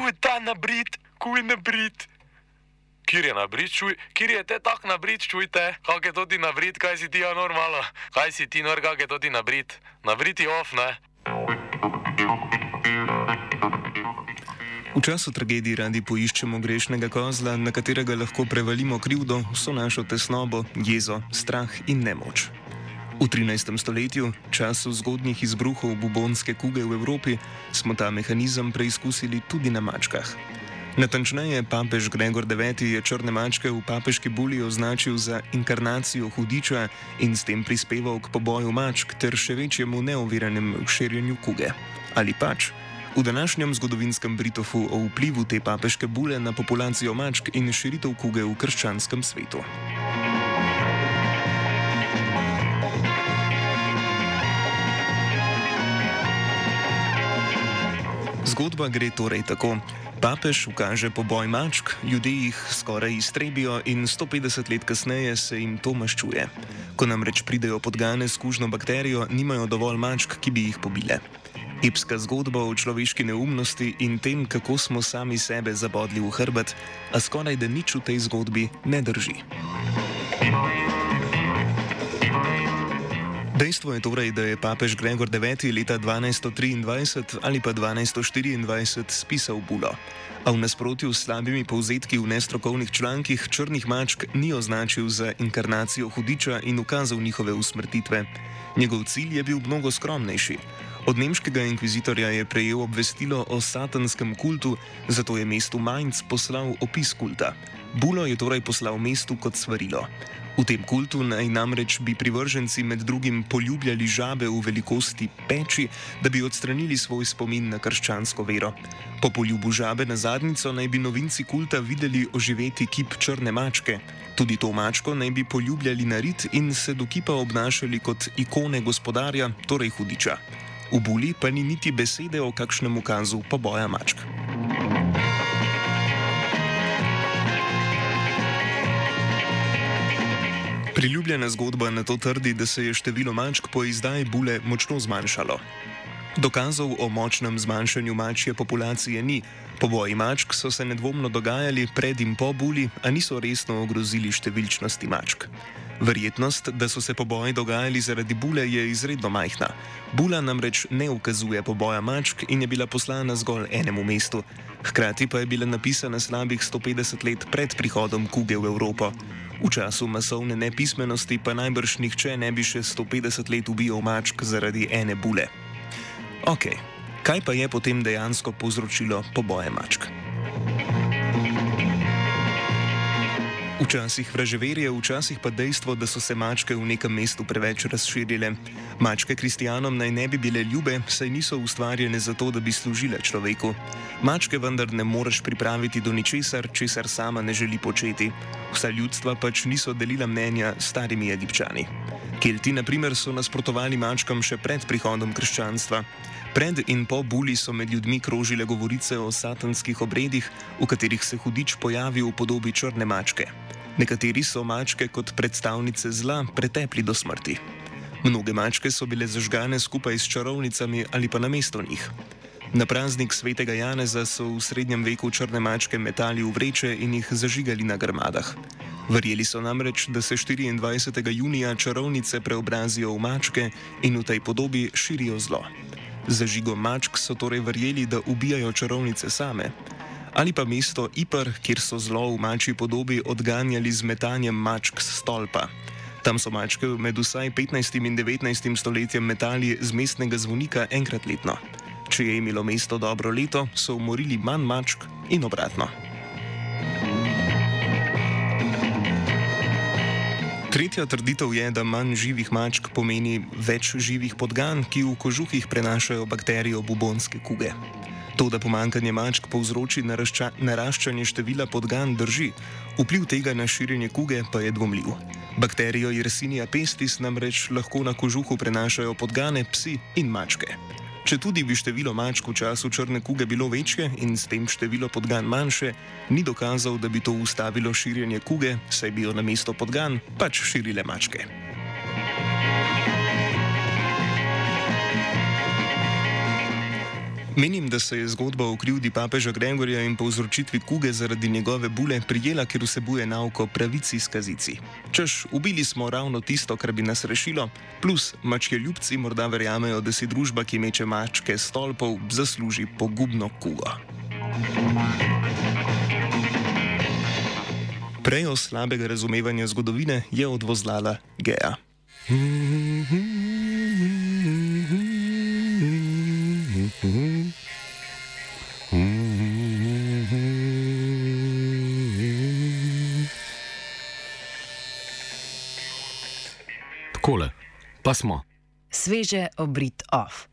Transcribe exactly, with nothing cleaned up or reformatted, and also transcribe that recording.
kuj ta nabrit, kuj nabrit. Kjer je nabrit, čuj, kjer je te tak nabrit, čujte, kak je to ti nabrit, kaj si ti ja normalo, kaj si ti nor, kak je to ti nabrit, nabrit je off, ne? V času tragedij radi poiščemo grešnega kozla, na katerega lahko prevalimo krivdo, vso našo tesnobo, jezo, strah in nemoč. V trinajstem stoletju, času zgodnjih izbruhov bubonske kuge v Evropi, smo ta mehanizem preizkusili tudi na mačkah. Natančneje, papež Gregor deveti je črne mačke v papeški buli označil za inkarnacijo hudiča in s tem prispeval k poboju mačk ter še večjemu neoviranemu širjenju kuge. Ali pač? V današnjem zgodovinskem britofu o vplivu te papeške bule na populacijo mačk in širitev kuge v krščanskem svetu. Zgodba gre torej tako. Papež ukaže poboj mačk, ljudje jih skoraj iztrebijo in sto petdeset let kasneje se jim to maščuje. Ko namreč pridejo podgane s kužno bakterijo, nimajo dovolj mačk, ki bi jih pobile. Epska zgodba o človeški neumnosti in tem, kako smo sami sebe zabodli v hrbet, a skoraj da nič v tej zgodbi ne drži. Dejstvo je torej, da je papež Gregor deveti leta dvanajststo triindvajset ali pa dvanajststo štiriindvajset spisal bulo, a v nasprotju s slabimi povzetki v nestrokovnih člankih črnih mačk ni označil za inkarnacijo hudiča in ukazal njihove usmrtitve. Njegov cilj je bil mnogo skromnejši. Od nemškega inkvizitorja je prejel obvestilo o satanskem kultu, zato je mestu Mainz poslal opis kulta. Bulo je torej poslal mestu kot svarilo. V tem kultu naj namreč bi privrženci med drugim poljubljali žabe v velikosti peči, da bi odstranili svoj spomin na krščansko vero. Po poljubu žabe na zadnjico naj bi novinci kulta videli oživeti kip črne mačke. Tudi to mačko naj bi poljubljali na rit in se do kipa obnašali kot ikone gospodarja, torej hudiča. V buli pa ni niti besede o kakšnem ukazu poboja mačk. Priljubljena zgodba na to trdi, da se je število mačk po izdaji bule močno zmanjšalo. Dokazov o močnem zmanjšanju mačje populacije ni. Poboji mačk so se nedvomno dogajali pred in po buli, a niso resno ogrozili številčnosti mačk. Verjetnost, da so se poboji dogajali zaradi bule, je izredno majhna. Bula namreč ne ukazuje poboja mačk in je bila poslana zgolj enemu mestu. Hkrati pa je bila napisana slabih sto petdeset let pred prihodom kuge v Evropo. V času masovne nepismenosti pa najbrž nihče ne bi še sto petdeset let ubijal mačk zaradi ene bule. Ok, kaj pa je potem dejansko povzročilo poboje mačk? Včasih vraževerje, včasih pa dejstvo, da so se mačke v nekem mestu preveč razširile. Mačke kristjanom naj ne bi bile ljube, saj niso ustvarjene zato, da bi služile človeku. Mačke vendar ne moreš pripraviti do ničesar, česar sama ne želi početi. Vsa ljudstva pač niso delila mnenja s starimi Egipčani. Kelti, na primer, so nasprotovali mačkam še pred prihodom krščanstva. Pred in po buli so med ljudmi krožile govorice o satanskih obredih, v katerih se hudič pojavi v podobi črne mačke. Nekateri so mačke kot predstavnice zla pretepli do smrti. Mnoge mačke so bile zažgane skupaj s čarovnicami ali pa namesto njih. Na praznik svetega Janeza so v srednjem veku črne mačke metali v vreče in jih zažigali na grmadah. Verjeli so namreč, da se štiriindvajsetega junija čarovnice preobrazijo v mačke in v tej podobi širijo zlo. Zažigom mačk so torej verjeli, da ubijajo čarovnice same. Ali pa mesto Ipar, kjer so zlo v mačji podobi odganjali z metanjem mačk s stolpa. Tam so mačke med vsaj petnajstim in devetnajstim stoletjem metali z mestnega zvonika enkrat letno. Če je imelo mesto dobro leto, so umorili manj mačk in obratno. Tretja trditev je, da manj živih mačk pomeni več živih podgan, ki v kožuhih prenašajo bakterijo bubonske kuge. To, da pomanjkanje mačk povzroči narašča, naraščanje števila podgan, drži. Vpliv tega na širjenje kuge pa je dvomljiv. Bakterijo Yersinia pestis namreč lahko na kožuhu prenašajo podgane, psi in mačke. Četudi bi število mačk v času črne kuge bilo večje in s tem število podgan manjše, ni dokazal, da bi to ustavilo širjenje kuge, saj bi jo namesto podgan pač širile mačke. Menim, da se je zgodba o krivdi papeža Gregorja in povzročitvi kuge zaradi njegove bule prijela, ker vsebuje nauko pravici skazici. Češ, ubili smo ravno tisto, kar bi nas rešilo, plus mačke ljubci morda verjamejo, da si družba, ki meče mačke s stolpov, zasluži pogubno kugo. Prejo slabega razumevanja zgodovine je odvozlala Gea. Takole, pa smo. Sveže obrit off.